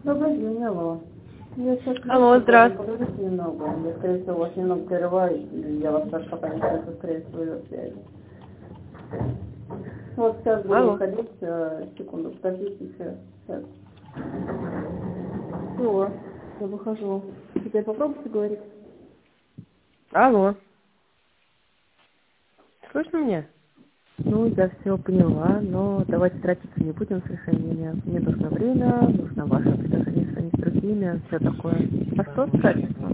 Добрый день, алло. Я сейчас Алло, здравствуйте. подождите немного. Я, скорее всего, вас немного прерываю, и я вас даже пока не слышу, скорее всего, из связи. Вот сейчас буду Алло. выходить, секунду, подождите, сейчас. Алло, я выхожу. Теперь попробуйте говорить. Алло. Слышно меня? Ну, я все поняла, но давайте тратиться не будем с решениями. Мне нужно время, нужно ваше предложение с другими, все такое. А что тратиться?